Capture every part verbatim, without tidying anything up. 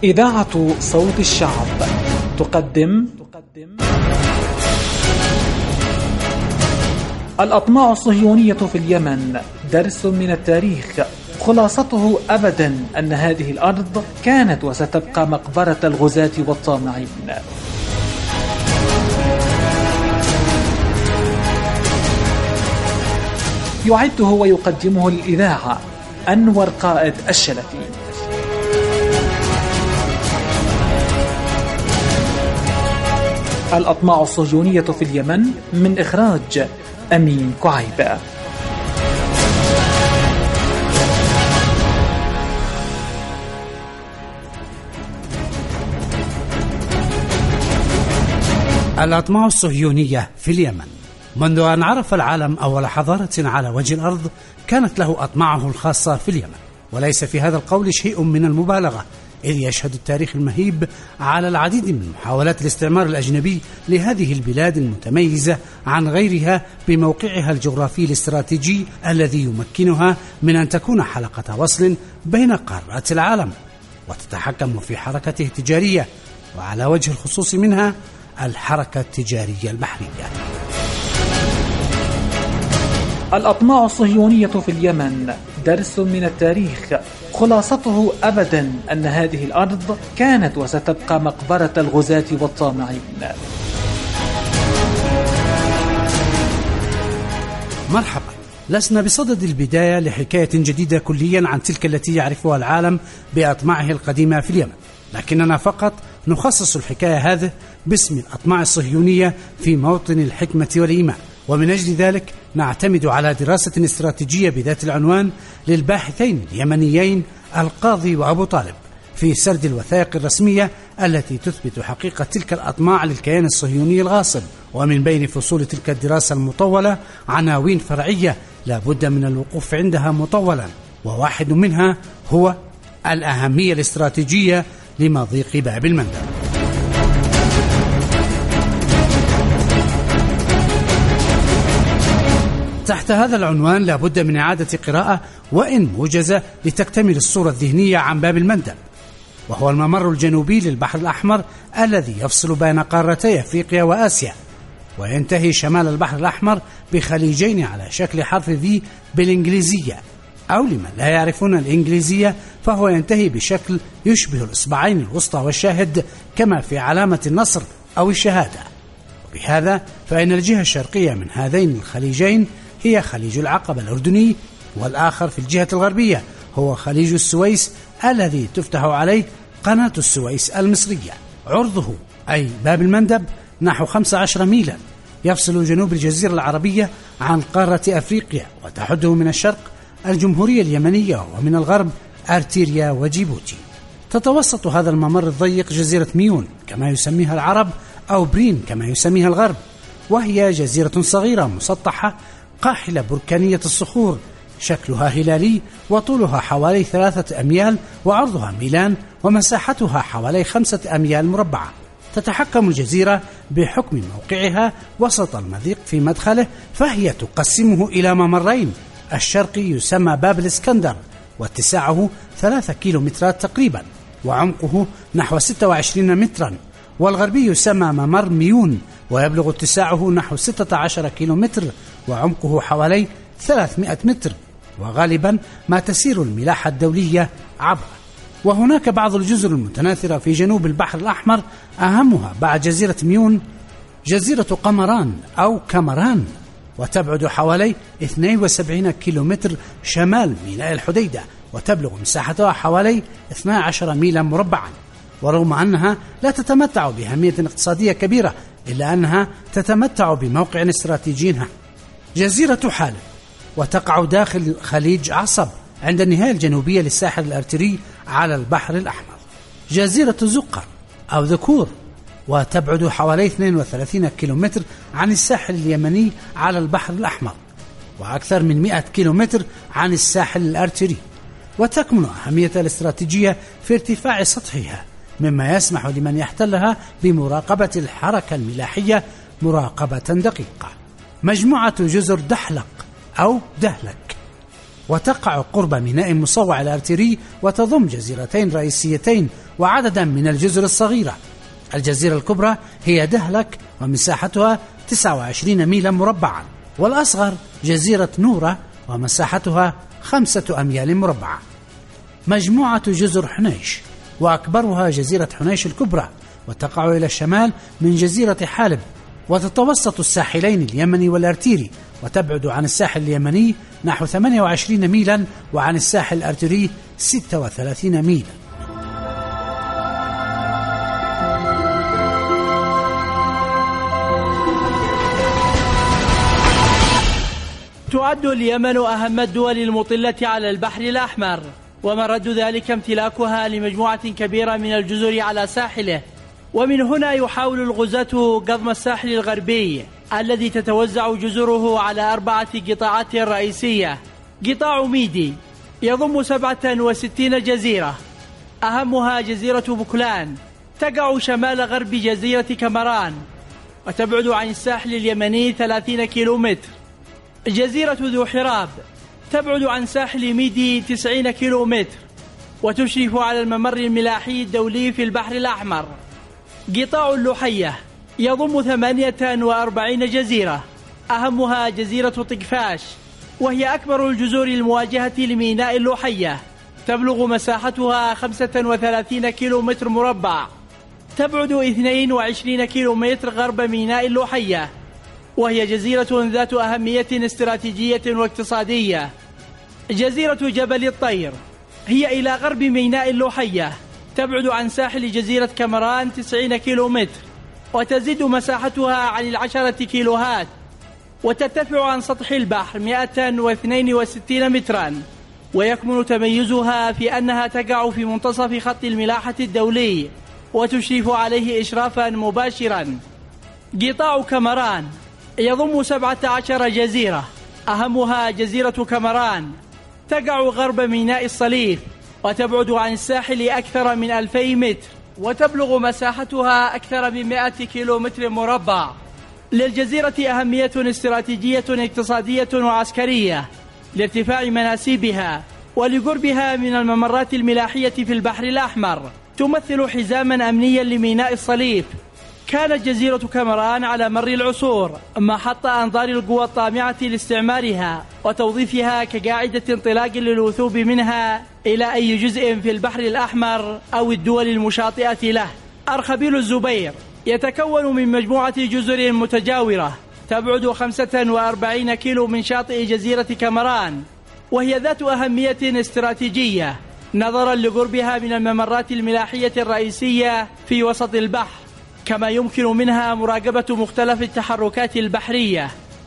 إذاعة صوت الشعب تقدم الأطماع الصهيونية في اليمن، درس من التاريخ. خلاصته أبدا أن هذه الأرض كانت وستبقى مقبرة الغزاة والطامعين. يعده ويقدمه للإذاعة أنور قائد الشلفي. الأطماع الصهيونية في اليمن، من إخراج أمين كعيبة. الأطماع الصهيونية في اليمن. منذ أن عرف العالم أول حضارة على وجه الأرض كانت له أطماعه الخاصة في اليمن، وليس في هذا القول شيء من المبالغة، إذ يشهد التاريخ المهيب على العديد من محاولات الاستعمار الأجنبي لهذه البلاد المتميزة عن غيرها بموقعها الجغرافي الاستراتيجي الذي يمكنها من أن تكون حلقة وصل بين قارات العالم وتتحكم في حركته التجارية، وعلى وجه الخصوص منها الحركة التجارية البحرية. الأطماع الصهيونية في اليمن، درس من التاريخ. خلاصته أبدا أن هذه الأرض كانت وستبقى مقبرة الغزاة والطامعين. مرحبا، لسنا بصدد البداية لحكاية جديدة كليا عن تلك التي يعرفها العالم بأطماعه القديمة في اليمن، لكننا فقط نخصص الحكاية هذه باسم الأطماع الصهيونية في موطن الحكمة والإيمان، ومن أجل ذلك نعتمد على دراسة استراتيجية بذات العنوان للباحثين اليمنيين القاضي وأبو طالب في سرد الوثائق الرسمية التي تثبت حقيقة تلك الأطماع للكيان الصهيوني الغاصب. ومن بين فصول تلك الدراسة المطولة عناوين فرعية لا بد من الوقوف عندها مطولا، وواحد منها هو الأهمية الاستراتيجية لمضيق باب المندب. تحت هذا العنوان لا بد من إعادة قراءة وإن موجزة لتكتمل الصورة الذهنية عن باب المندب، وهو الممر الجنوبي للبحر الأحمر الذي يفصل بين قارتي أفريقيا وآسيا، وينتهي شمال البحر الأحمر بخليجين على شكل حرف في بالإنجليزية، أو لمن لا يعرفون الإنجليزية فهو ينتهي بشكل يشبه الإصبعين الوسطى والشاهد كما في علامة النصر أو الشهادة. وبهذا فإن الجهة الشرقية من هذين الخليجين هي خليج العقبة الأردني، والآخر في الجهة الغربية هو خليج السويس الذي تفتح عليه قناة السويس المصرية. عرضه أي باب المندب نحو خمسة عشر ميلا، يفصل جنوب الجزيرة العربية عن قارة أفريقيا، وتحده من الشرق الجمهورية اليمنية ومن الغرب أرتيريا وجيبوتي. تتوسط هذا الممر الضيق جزيرة ميون كما يسميها العرب، أو برين كما يسميها الغرب، وهي جزيرة صغيرة مسطحة قاحلة بركانية الصخور، شكلها هلالي، وطولها حوالي ثلاثة أميال وعرضها ميلان، ومساحتها حوالي خمسة أميال مربعة. تتحكم الجزيرة بحكم موقعها وسط المضيق في مدخله، فهي تقسمه إلى ممرين. الشرقي يسمى باب الإسكندر واتساعه ثلاثة كيلومترات تقريبا وعمقه نحو ستة وعشرين مترا، والغربي يسمى ممر ميون ويبلغ اتساعه نحو ستة عشر كيلومتر وعمقه حوالي ثلاثمائة متر، وغالبا ما تسير الملاحة الدولية عبره. وهناك بعض الجزر المتناثرة في جنوب البحر الأحمر، أهمها بعد جزيرة ميون جزيرة قمران أو كامران، وتبعد حوالي اثنين وسبعين كيلومتر شمال ميناء الحديدة، وتبلغ مساحتها حوالي اثنا عشر ميلا مربعا. ورغم أنها لا تتمتع بأهمية اقتصادية كبيرة، إلا أنها تتمتع بموقع استراتيجي هام. جزيرة حالب، وتقع داخل خليج عصب عند النهاية الجنوبية للساحل الأرتري على البحر الأحمر. جزيرة زقر أو ذكور، وتبعد حوالي اثنين وثلاثين كيلومتر عن الساحل اليمني على البحر الأحمر، وأكثر من مئة كيلومتر عن الساحل الأرتري. وتكمن أهميتها الاستراتيجية في ارتفاع سطحها، مما يسمح لمن يحتلها بمراقبة الحركة الملاحية مراقبة دقيقة. مجموعة جزر دحلق أو دهلك، وتقع قرب ميناء مصوع الأرتري، وتضم جزيرتين رئيسيتين وعددا من الجزر الصغيرة. الجزيرة الكبرى هي دهلك ومساحتها تسعة وعشرين ميلا مربعا، والأصغر جزيرة نورة ومساحتها خمسة أميال مربعة. مجموعة جزر حنيش، وأكبرها جزيرة حنيش الكبرى، وتقع إلى الشمال من جزيرة حالب، وتتوسط الساحلين اليمني والأرتيري، وتبعد عن الساحل اليمني نحو ثمانية وعشرين ميلا، وعن الساحل الأرتيري ستة وثلاثين ميلا. تعد اليمن أهم الدول المطلة على البحر الأحمر، ومرد ذلك امتلاكها لمجموعة كبيرة من الجزر على ساحله، ومن هنا يحاول الغزاة قضم الساحل الغربي الذي تتوزع جزره على أربعة قطاعات رئيسية. قطاع ميدي يضم سبعة وستين جزيرة، أهمها جزيرة بوكلان تقع شمال غرب جزيرة كامران، وتبعد عن الساحل اليمني ثلاثين كيلومتر. جزيرة ذو حراب تبعد عن ساحل ميدي تسعين كيلومتر، وتشرف على الممر الملاحي الدولي في البحر الأحمر. قطاع اللحية يضم ثمانية وأربعين جزيرة، أهمها جزيرة طقفاش، وهي أكبر الجزر المواجهة لميناء اللحية، تبلغ مساحتها خمسة وثلاثين كيلومتر مربع، تبعد اثنين وعشرين كيلومتر غرب ميناء اللحية، وهي جزيرة ذات أهمية استراتيجية واقتصادية. جزيرة جبل الطير هي إلى غرب ميناء اللحية، تبعد عن ساحل جزيرة كامران تسعين كيلومتر، وتزيد مساحتها عن العشرة كيلوهات، وترتفع عن سطح البحر مئة واثنين وستين مترا، ويكمن تميزها في أنها تقع في منتصف خط الملاحة الدولي، وتشرف عليه إشرافا مباشرا. قطاع كامران يضم سبعة عشر جزيرة، أهمها جزيرة كامران تقع غرب ميناء الصليف، وتبعد عن الساحل أكثر من ألفي متر، وتبلغ مساحتها أكثر من مئة كيلومتر مربع. للجزيرة أهمية استراتيجية اقتصادية وعسكرية لارتفاع مناسيبها ولقربها من الممرات الملاحية في البحر الأحمر، تمثل حزاما أمنيا لميناء الصليف. كانت جزيرة كامران على مر العصور محط أنظار القوى الطامعة لاستعمارها وتوظيفها كقاعدة انطلاق للوثوب منها إلى أي جزء في البحر الأحمر أو الدول المشاطئة له. أرخبيل الزبير يتكون من مجموعة جزر متجاورة تبعد خمسة وأربعين كيلو من شاطئ جزيرة كامران، وهي ذات أهمية استراتيجية نظرا لقربها من الممرات الملاحية الرئيسية في وسط البحر، كما يمكن منها مراقبة مختلف التحركات البحرية.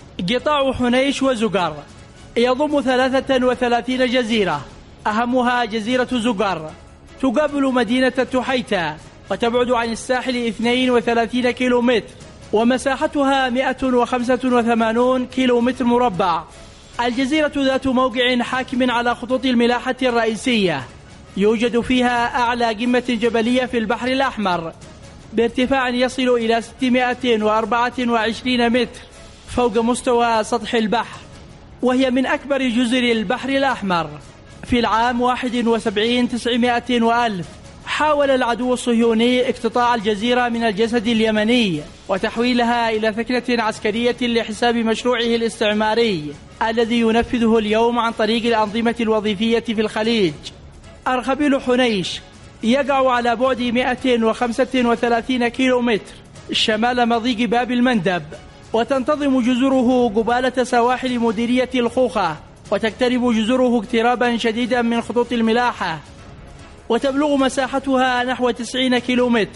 قطاع حنيش وزقر يضم ثلاثة وثلاثين جزيرة، أهمها جزيرة زقر تقابل مدينة التحيتا، وتبعد عن الساحل اثنين وثلاثين كيلومتر، ومساحتها مئة وخمسة وثمانين كيلومتر مربع. الجزيرة ذات موقع حاكم على خطوط الملاحة الرئيسية، يوجد فيها أعلى قمة جبلية في البحر الأحمر بارتفاع يصل إلى ستمائة وأربعة وعشرين متر فوق مستوى سطح البحر، وهي من أكبر جزر البحر الأحمر. في العام واحد وسبعين تسعمائة وألف حاول العدو الصهيوني اقتطاع الجزيرة من الجسد اليمني وتحويلها إلى ثكنة عسكرية لحساب مشروعه الاستعماري الذي ينفذه اليوم عن طريق الأنظمة الوظيفية في الخليج. أرخبيل حنيش يقع على بعد مئة وخمسة وثلاثين كيلومتر شمال مضيق باب المندب، وتنتظم جزره قبالة سواحل مديرية الخوخة، وتقترب جزره اقترابا شديدا من خطوط الملاحة، وتبلغ مساحتها نحو تسعين كيلومتر،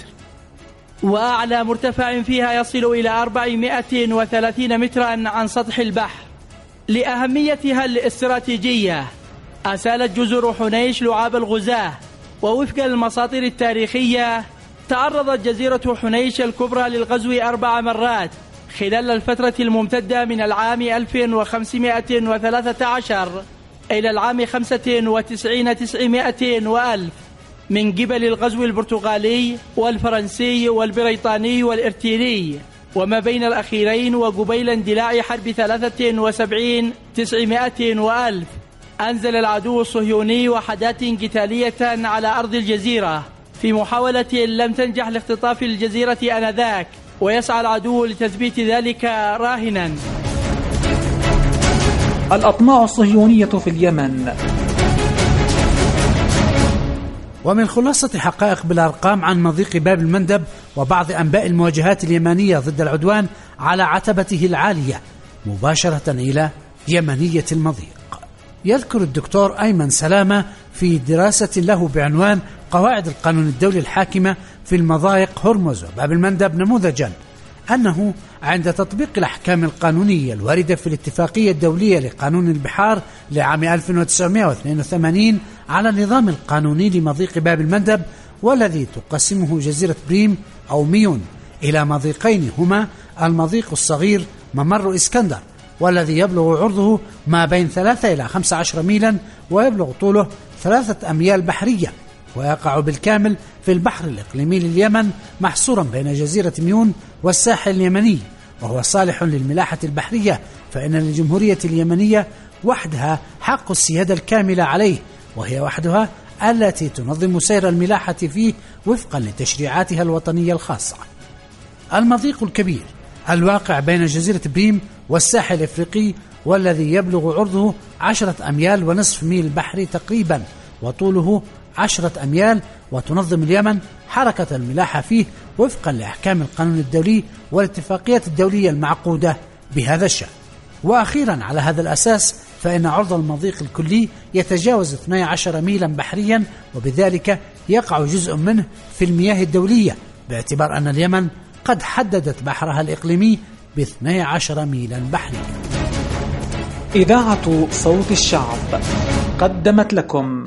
وأعلى مرتفع فيها يصل إلى أربعمائة وثلاثين مترا عن سطح البحر. لأهميتها الاستراتيجية أسالت جزر حنيش لعاب الغزاة، ووفق المصادر التاريخية تعرضت جزيرة حنيش الكبرى للغزو أربع مرات خلال الفترة الممتدة من العام ألف وخمسمائة وثلاثة عشر إلى العام خمسة وتسعين تسعمائة وألف من قبل الغزو البرتغالي والفرنسي والبريطاني والإرتيري، وما بين الأخيرين وقبيل اندلاع حرب ثلاثة وسبعين تسعمائة وألف أنزل العدو الصهيوني وحدات قتالية على أرض الجزيرة في محاولة لم تنجح لاختطاف الجزيرة آنذاك، ويسعى العدو لتثبيت ذلك راهنا. الأطماع الصهيونية في اليمن. ومن خلاصة حقائق بالأرقام عن مضيق باب المندب وبعض أنباء المواجهات اليمنية ضد العدوان على عتبته العالية مباشرة إلى يمنية المضيق. يذكر الدكتور أيمن سلامة في دراسة له بعنوان قواعد القانون الدولي الحاكمة في المضايق هرمز وباب المندب نموذجا أنه عند تطبيق الأحكام القانونية الواردة في الاتفاقية الدولية لقانون البحار لعام ألف وتسعمائة واثنين وثمانين على النظام القانوني لمضيق باب المندب، والذي تقسمه جزيرة بريم أو ميون إلى مضيقين هما المضيق الصغير ممر إسكندر، والذي يبلغ عرضه ما بين ثلاثة إلى خمسة عشر ميلا ويبلغ طوله ثلاثة أميال بحرية، ويقع بالكامل في البحر الإقليمي لليمن محصورا بين جزيرة ميون والساحل اليمني، وهو صالح للملاحة البحرية، فإن للجمهورية اليمنية وحدها حق السيادة الكاملة عليه، وهي وحدها التي تنظم سير الملاحة فيه وفقا لتشريعاتها الوطنية الخاصة. المضيق الكبير الواقع بين جزيرة بريم والساحل الإفريقي، والذي يبلغ عرضه عشرة أميال ونصف ميل بحري تقريبا، وطوله عشرة أميال، وتنظم اليمن حركة الملاحة فيه وفقا لأحكام القانون الدولي والاتفاقيات الدولية المعقودة بهذا الشأن. وأخيرا على هذا الأساس فإن عرض المضيق الكلي يتجاوز اثني عشر ميلا بحريا، وبذلك يقع جزء منه في المياه الدولية، باعتبار أن اليمن قد حددت بحرها الإقليمي ب اثني عشر ميلا بحريا. إذاعة صوت الشعب قدمت لكم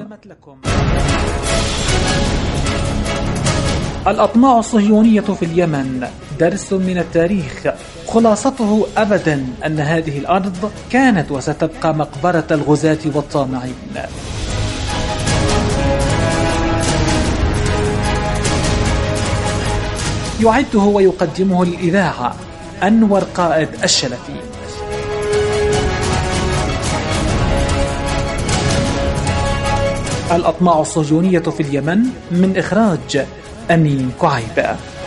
الأطماع الصهيونية في اليمن، درس من التاريخ، خلاصته أبدا أن هذه الأرض كانت وستبقى مقبرة الغزاة والطامعين. يعده ويقدمه للإذاعة أنور قائد الشلفي. الأطماع الصهيونية في اليمن، من إخراج أمين كعيبة.